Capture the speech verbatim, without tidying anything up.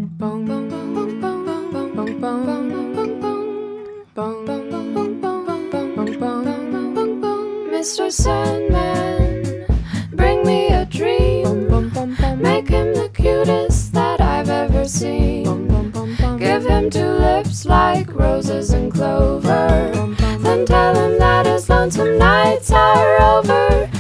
Mister Sandman, bring me a dream. Make him the cutest that I've ever seen. Give him two lips like roses and clover. Then tell him that his lonesome nights are over.